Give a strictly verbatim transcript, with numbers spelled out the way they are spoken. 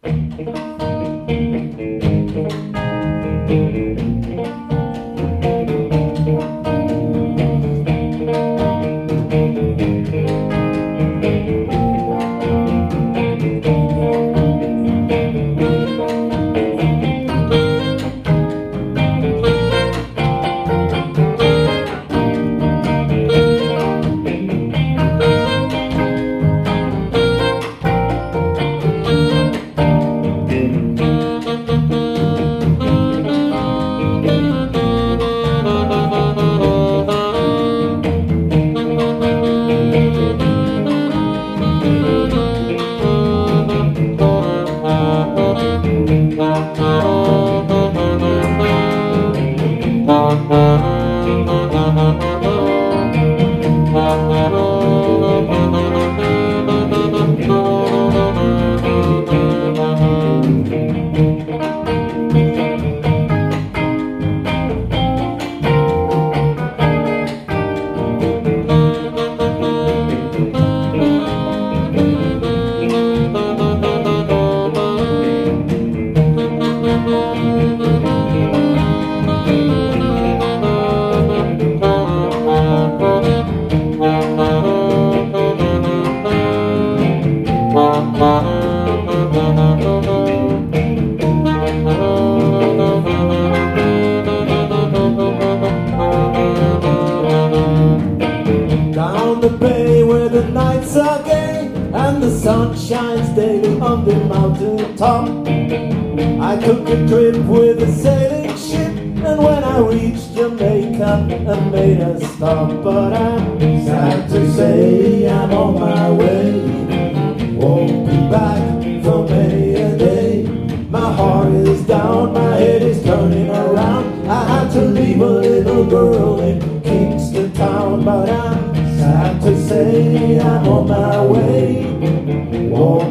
Down the bay where the nights are gay and the sun shines daily on the mountain top, I took a trip with a sailing ship, and when I reached Jamaica I made a stop. But I'm sad to say I'm on my way, won't be back for many a day. My heart is down, my head is turning around. I had to leave a little girl in Kingston town. But I'm sad to say I'm on my way, won't